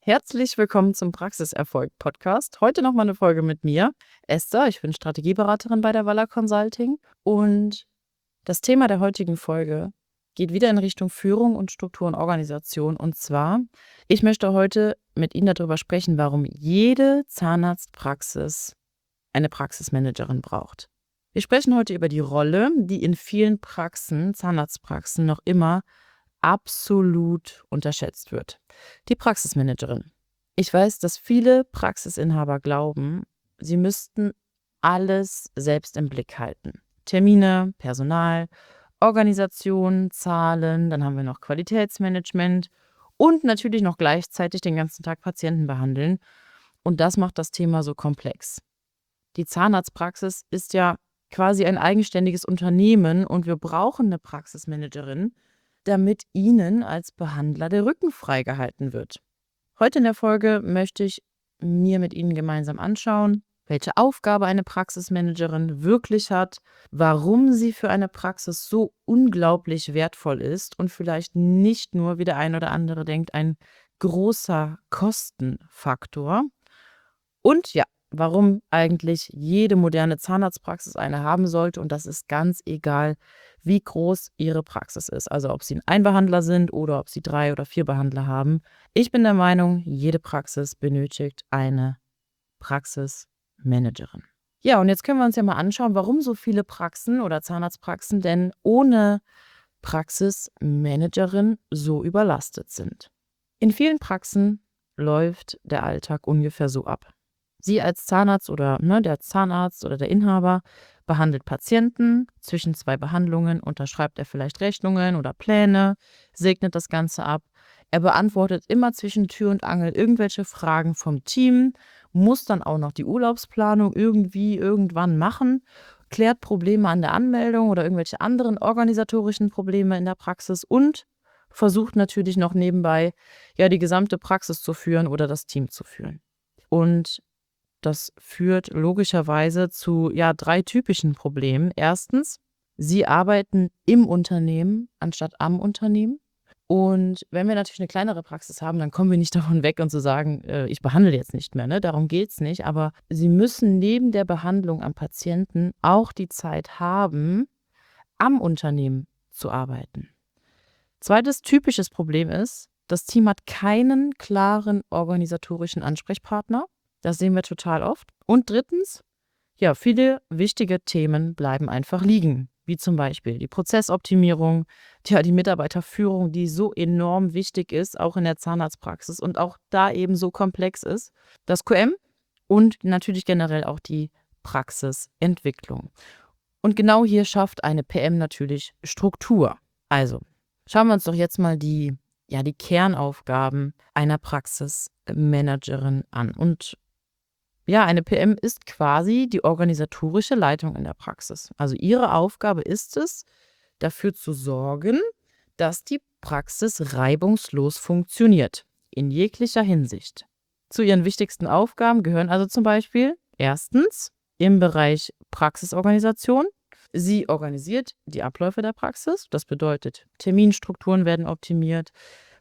Herzlich willkommen zum Praxiserfolg-Podcast. Heute nochmal eine Folge mit mir, Esther. Ich bin Strategieberaterin bei der Waller Consulting. Und das Thema der heutigen Folge geht wieder in Richtung Führung und Struktur und Organisation. Und zwar, ich möchte heute mit Ihnen darüber sprechen, warum jede Zahnarztpraxis eine Praxismanagerin braucht. Wir sprechen heute über die Rolle, die in vielen Praxen, Zahnarztpraxen, noch immer absolut unterschätzt wird. Die Praxismanagerin. Ich weiß, dass viele Praxisinhaber glauben, sie müssten alles selbst im Blick halten. Termine, Personal, Organisation, Zahlen, dann haben wir noch Qualitätsmanagement und natürlich noch gleichzeitig den ganzen Tag Patienten behandeln. Und das macht das Thema so komplex. Die Zahnarztpraxis ist ja quasi ein eigenständiges Unternehmen und wir brauchen eine Praxismanagerin, damit Ihnen als Behandler der Rücken freigehalten wird. Heute in der Folge möchte ich mir mit Ihnen gemeinsam anschauen, welche Aufgabe eine Praxismanagerin wirklich hat, warum sie für eine Praxis so unglaublich wertvoll ist und vielleicht nicht nur, wie der ein oder andere denkt, ein großer Kostenfaktor. Und ja, warum eigentlich jede moderne Zahnarztpraxis eine haben sollte, und das ist ganz egal, wie groß Ihre Praxis ist. Also ob Sie ein Einbehandler sind oder ob Sie 3 oder 4 Behandler haben. Ich bin der Meinung, jede Praxis benötigt eine Praxismanagerin. Ja, und jetzt können wir uns ja mal anschauen, warum so viele Praxen oder Zahnarztpraxen denn ohne Praxismanagerin so überlastet sind. In vielen Praxen läuft der Alltag ungefähr so ab. Sie als Zahnarzt oder der Zahnarzt oder der Inhaber behandelt Patienten. Zwischen 2 Behandlungen unterschreibt er vielleicht Rechnungen oder Pläne, segnet das Ganze ab. Er beantwortet immer zwischen Tür und Angel irgendwelche Fragen vom Team, muss dann auch noch die Urlaubsplanung irgendwann machen, klärt Probleme an der Anmeldung oder irgendwelche anderen organisatorischen Probleme in der Praxis und versucht natürlich noch nebenbei, die gesamte Praxis zu führen oder das Team zu führen. Und das führt logischerweise zu 3 typischen Problemen. Erstens, Sie arbeiten im Unternehmen anstatt am Unternehmen. Und wenn wir natürlich eine kleinere Praxis haben, dann kommen wir nicht davon weg und zu sagen, ich behandle jetzt nicht mehr, ne? Darum geht es nicht. Aber Sie müssen neben der Behandlung am Patienten auch die Zeit haben, am Unternehmen zu arbeiten. Zweites typisches Problem ist, das Team hat keinen klaren organisatorischen Ansprechpartner. Das sehen wir total oft. Und drittens, viele wichtige Themen bleiben einfach liegen, wie zum Beispiel die Prozessoptimierung, die Mitarbeiterführung, die so enorm wichtig ist, auch in der Zahnarztpraxis und auch da eben so komplex ist, das QM und natürlich generell auch die Praxisentwicklung. Und genau hier schafft eine PM natürlich Struktur. Also, schauen wir uns doch jetzt mal die Kernaufgaben einer Praxismanagerin an. Und eine PM ist quasi die organisatorische Leitung in der Praxis. Also ihre Aufgabe ist es, dafür zu sorgen, dass die Praxis reibungslos funktioniert, in jeglicher Hinsicht. Zu ihren wichtigsten Aufgaben gehören also zum Beispiel erstens im Bereich Praxisorganisation. Sie organisiert die Abläufe der Praxis. Das bedeutet, Terminstrukturen werden optimiert,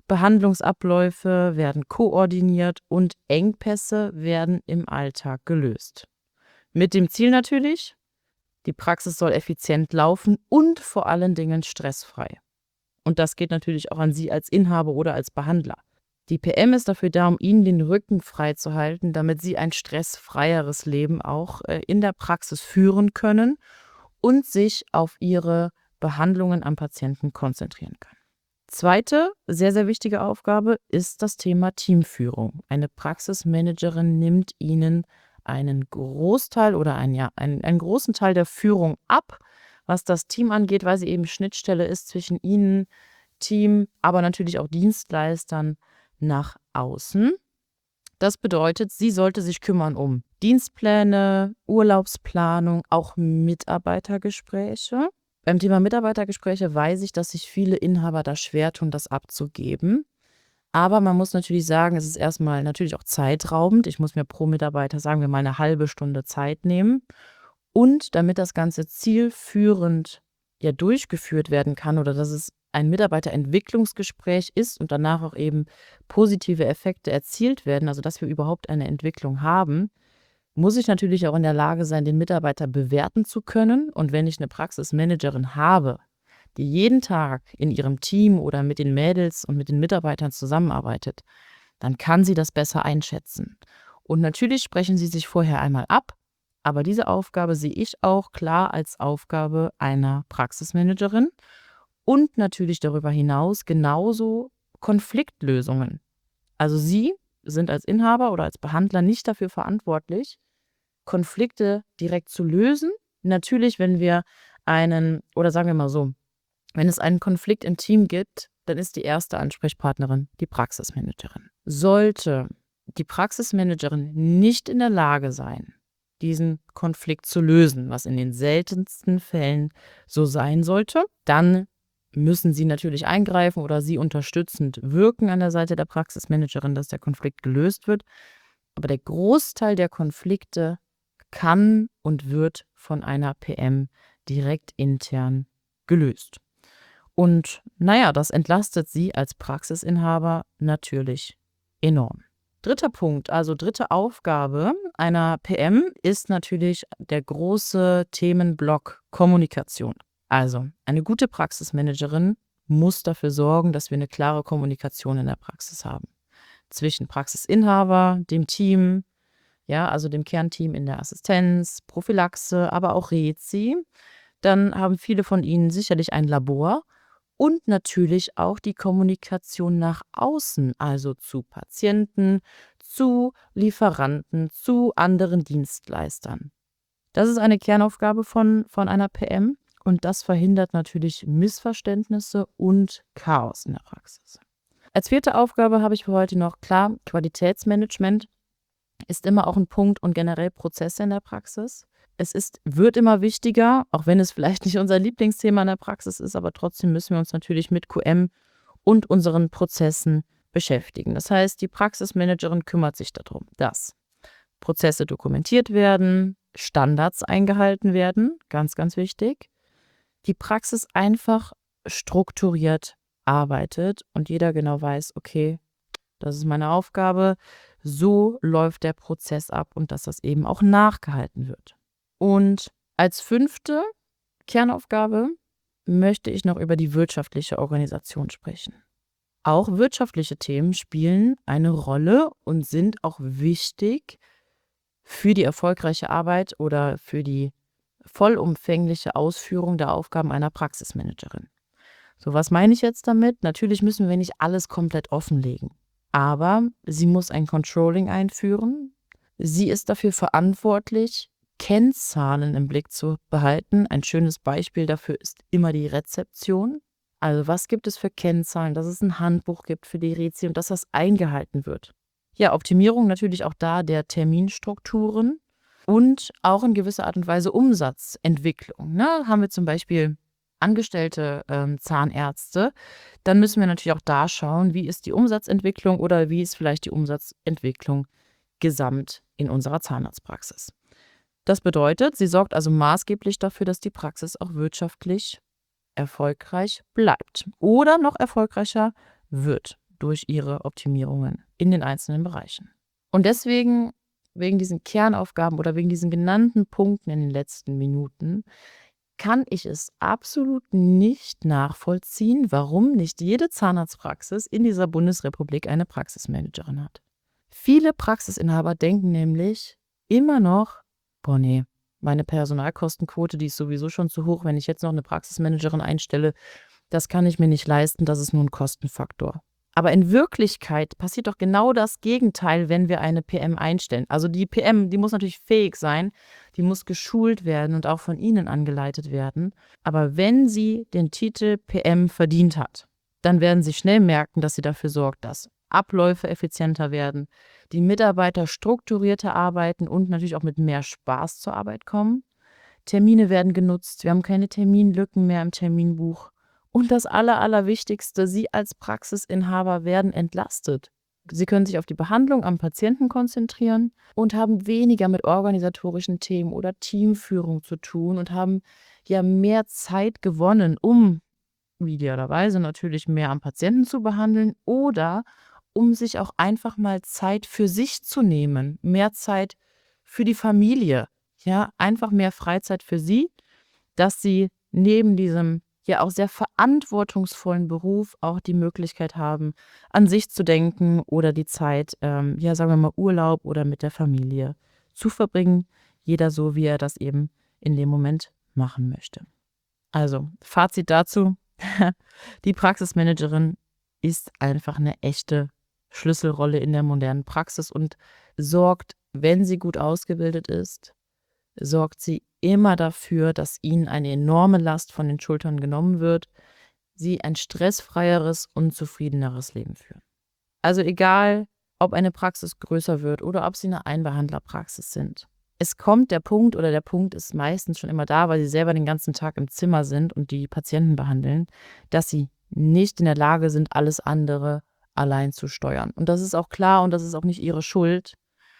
Behandlungsabläufe werden koordiniert und Engpässe werden im Alltag gelöst. Mit dem Ziel natürlich, die Praxis soll effizient laufen und vor allen Dingen stressfrei. Und das geht natürlich auch an Sie als Inhaber oder als Behandler. Die PM ist dafür da, um Ihnen den Rücken frei zu halten, damit Sie ein stressfreieres Leben auch in der Praxis führen können und sich auf Ihre Behandlungen am Patienten konzentrieren können. Zweite, sehr, sehr wichtige Aufgabe ist das Thema Teamführung. Eine Praxismanagerin nimmt Ihnen einen Großteil oder einen großen Teil der Führung ab, was das Team angeht, weil sie eben Schnittstelle ist zwischen Ihnen, Team, aber natürlich auch Dienstleistern nach außen. Das bedeutet, sie sollte sich kümmern um Dienstpläne, Urlaubsplanung, auch Mitarbeitergespräche. Beim Thema Mitarbeitergespräche weiß ich, dass sich viele Inhaber da schwer tun, das abzugeben. Aber man muss natürlich sagen, es ist erstmal natürlich auch zeitraubend. Ich muss mir pro Mitarbeiter, sagen wir mal, eine halbe Stunde Zeit nehmen. Und damit das Ganze zielführend durchgeführt werden kann oder dass es ein Mitarbeiterentwicklungsgespräch ist und danach auch eben positive Effekte erzielt werden, also dass wir überhaupt eine Entwicklung haben, muss ich natürlich auch in der Lage sein, den Mitarbeiter bewerten zu können. Und wenn ich eine Praxismanagerin habe, die jeden Tag in ihrem Team oder mit den Mädels und mit den Mitarbeitern zusammenarbeitet, dann kann sie das besser einschätzen. Und natürlich sprechen sie sich vorher einmal ab, aber diese Aufgabe sehe ich auch klar als Aufgabe einer Praxismanagerin und natürlich darüber hinaus genauso Konfliktlösungen. Also Sie sind als Inhaber oder als Behandler nicht dafür verantwortlich, Konflikte direkt zu lösen. Natürlich, wenn wir oder sagen wir mal so, wenn es einen Konflikt im Team gibt, dann ist die erste Ansprechpartnerin die Praxismanagerin. Sollte die Praxismanagerin nicht in der Lage sein, diesen Konflikt zu lösen, was in den seltensten Fällen so sein sollte, dann müssen Sie natürlich eingreifen oder Sie unterstützend wirken an der Seite der Praxismanagerin, dass der Konflikt gelöst wird. Aber der Großteil der Konflikte kann und wird von einer PM direkt intern gelöst. Und naja, das entlastet Sie als Praxisinhaber natürlich enorm. Dritter Punkt, also dritte Aufgabe einer PM ist natürlich der große Themenblock Kommunikation. Also eine gute Praxismanagerin muss dafür sorgen, dass wir eine klare Kommunikation in der Praxis haben. Zwischen Praxisinhaber, dem Team, ja, also dem Kernteam in der Assistenz, Prophylaxe, aber auch Rezi. Dann haben viele von Ihnen sicherlich ein Labor und natürlich auch die Kommunikation nach außen, also zu Patienten, zu Lieferanten, zu anderen Dienstleistern. Das ist eine Kernaufgabe von einer PM und das verhindert natürlich Missverständnisse und Chaos in der Praxis. Als vierte Aufgabe habe ich für heute noch klar, Qualitätsmanagement ist immer auch ein Punkt und generell Prozesse in der Praxis. Wird immer wichtiger, auch wenn es vielleicht nicht unser Lieblingsthema in der Praxis ist, aber trotzdem müssen wir uns natürlich mit QM und unseren Prozessen beschäftigen. Das heißt, die Praxismanagerin kümmert sich darum, dass Prozesse dokumentiert werden, Standards eingehalten werden, ganz, ganz wichtig. Die Praxis einfach strukturiert arbeitet und jeder genau weiß, okay, das ist meine Aufgabe, so läuft der Prozess ab und dass das eben auch nachgehalten wird. Und als 5. Kernaufgabe möchte ich noch über die wirtschaftliche Organisation sprechen. Auch wirtschaftliche Themen spielen eine Rolle und sind auch wichtig für die erfolgreiche Arbeit oder für die vollumfängliche Ausführung der Aufgaben einer Praxismanagerin. So, was meine ich jetzt damit? Natürlich müssen wir nicht alles komplett offenlegen, aber sie muss ein Controlling einführen. Sie ist dafür verantwortlich, Kennzahlen im Blick zu behalten. Ein schönes Beispiel dafür ist immer die Rezeption. Also was gibt es für Kennzahlen, dass es ein Handbuch gibt für die Rezi und dass das eingehalten wird. Ja, Optimierung natürlich auch da der Terminstrukturen und auch in gewisser Art und Weise Umsatzentwicklung. Ne? Haben wir zum Beispiel angestellte Zahnärzte, dann müssen wir natürlich auch da schauen, wie ist die Umsatzentwicklung oder wie ist vielleicht die Umsatzentwicklung gesamt in unserer Zahnarztpraxis. Das bedeutet, sie sorgt also maßgeblich dafür, dass die Praxis auch wirtschaftlich erfolgreich bleibt oder noch erfolgreicher wird durch ihre Optimierungen in den einzelnen Bereichen. Und deswegen, wegen diesen Kernaufgaben oder wegen diesen genannten Punkten in den letzten Minuten, kann ich es absolut nicht nachvollziehen, warum nicht jede Zahnarztpraxis in dieser Bundesrepublik eine Praxismanagerin hat. Viele Praxisinhaber denken nämlich immer noch, boah nee, meine Personalkostenquote, die ist sowieso schon zu hoch, wenn ich jetzt noch eine Praxismanagerin einstelle, das kann ich mir nicht leisten, das ist nur ein Kostenfaktor. Aber in Wirklichkeit passiert doch genau das Gegenteil, wenn wir eine PM einstellen. Also die PM, die muss natürlich fähig sein, die muss geschult werden und auch von Ihnen angeleitet werden. Aber wenn sie den Titel PM verdient hat, dann werden Sie schnell merken, dass sie dafür sorgt, dass Abläufe effizienter werden, die Mitarbeiter strukturierter arbeiten und natürlich auch mit mehr Spaß zur Arbeit kommen. Termine werden genutzt, wir haben keine Terminlücken mehr im Terminbuch. Und das Allerwichtigste, Sie als Praxisinhaber werden entlastet. Sie können sich auf die Behandlung am Patienten konzentrieren und haben weniger mit organisatorischen Themen oder Teamführung zu tun und haben ja mehr Zeit gewonnen, um idealerweise natürlich mehr am Patienten zu behandeln oder um sich auch einfach mal Zeit für sich zu nehmen, mehr Zeit für die Familie, ja, einfach mehr Freizeit für sie, dass sie neben diesem ja auch sehr verantwortungsvollen Beruf auch die Möglichkeit haben, an sich zu denken oder die Zeit, ja, sagen wir mal, Urlaub oder mit der Familie zu verbringen. Jeder so, wie er das eben in dem Moment machen möchte. Also, Fazit dazu: Die Praxismanagerin ist einfach eine echte Schlüsselrolle in der modernen Praxis und sorgt, wenn sie gut ausgebildet ist, sorgt sie immer dafür, dass ihnen eine enorme Last von den Schultern genommen wird, sie ein stressfreieres und zufriedeneres Leben führen. Also egal, ob eine Praxis größer wird oder ob sie eine Einbehandlerpraxis sind. Es kommt der Punkt oder der Punkt ist meistens schon immer da, weil sie selber den ganzen Tag im Zimmer sind und die Patienten behandeln, dass sie nicht in der Lage sind, alles andere allein zu steuern. Und das ist auch klar und das ist auch nicht ihre Schuld.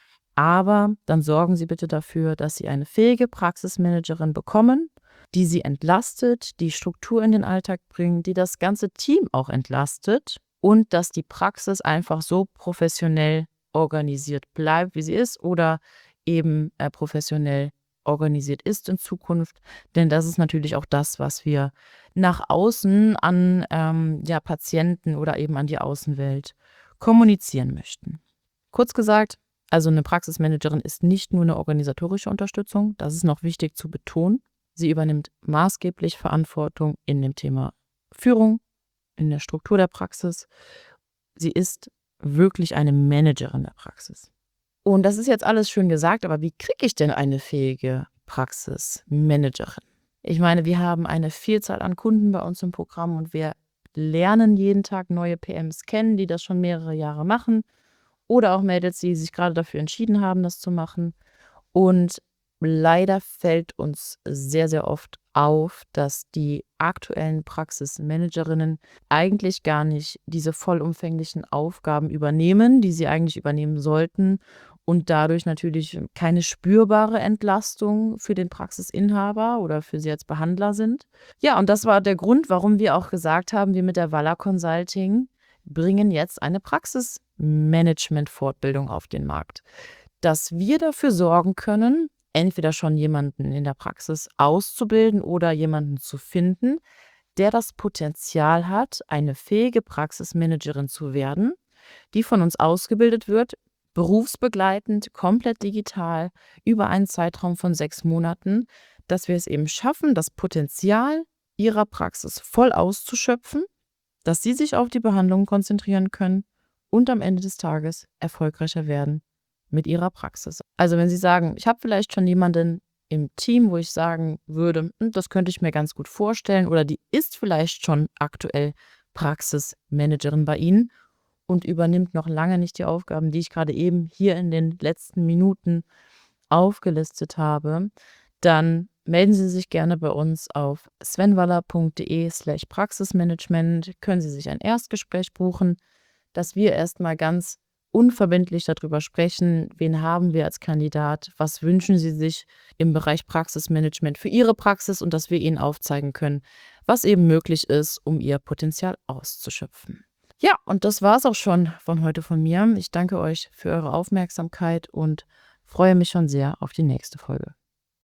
Aber dann sorgen Sie bitte dafür, dass Sie eine fähige Praxismanagerin bekommen, die Sie entlastet, die Struktur in den Alltag bringt, die das ganze Team auch entlastet und dass die Praxis einfach so professionell organisiert bleibt, wie sie ist oder eben professionell organisiert ist in Zukunft. Denn das ist natürlich auch das, was wir nach außen an ja, Patienten oder eben an die Außenwelt kommunizieren möchten. Kurz gesagt, also eine Praxismanagerin ist nicht nur eine organisatorische Unterstützung, das ist noch wichtig zu betonen. Sie übernimmt maßgeblich Verantwortung in dem Thema Führung, in der Struktur der Praxis. Sie ist wirklich eine Managerin der Praxis. Und das ist jetzt alles schön gesagt, aber wie kriege ich denn eine fähige Praxismanagerin? Ich meine, wir haben eine Vielzahl an Kunden bei uns im Programm und wir lernen jeden Tag neue PMs kennen, die das schon mehrere Jahre machen. Oder auch Mädels, die sich gerade dafür entschieden haben, das zu machen. Und leider fällt uns sehr, sehr oft auf, dass die aktuellen Praxismanagerinnen eigentlich gar nicht diese vollumfänglichen Aufgaben übernehmen, die sie eigentlich übernehmen sollten und dadurch natürlich keine spürbare Entlastung für den Praxisinhaber oder für sie als Behandler sind. Ja, und das war der Grund, warum wir auch gesagt haben, wir mit der Valla Consulting bringen jetzt eine Praxismanagement-Fortbildung auf den Markt, dass wir dafür sorgen können, entweder schon jemanden in der Praxis auszubilden oder jemanden zu finden, der das Potenzial hat, eine fähige Praxismanagerin zu werden, die von uns ausgebildet wird, berufsbegleitend, komplett digital, über einen Zeitraum von 6 Monaten, dass wir es eben schaffen, das Potenzial ihrer Praxis voll auszuschöpfen, dass sie sich auf die Behandlung konzentrieren können und am Ende des Tages erfolgreicher werden mit ihrer Praxis. Also wenn Sie sagen, ich habe vielleicht schon jemanden im Team, wo ich sagen würde, das könnte ich mir ganz gut vorstellen oder die ist vielleicht schon aktuell Praxismanagerin bei Ihnen und übernimmt noch lange nicht die Aufgaben, die ich gerade eben hier in den letzten Minuten aufgelistet habe, dann melden Sie sich gerne bei uns auf svenwaller.de/praxismanagement. Können Sie sich ein Erstgespräch buchen, dass wir erstmal ganz unverbindlich darüber sprechen, wen haben wir als Kandidat, was wünschen Sie sich im Bereich Praxismanagement für Ihre Praxis und dass wir Ihnen aufzeigen können, was eben möglich ist, um Ihr Potenzial auszuschöpfen. Ja, und das war es auch schon von heute von mir. Ich danke euch für eure Aufmerksamkeit und freue mich schon sehr auf die nächste Folge.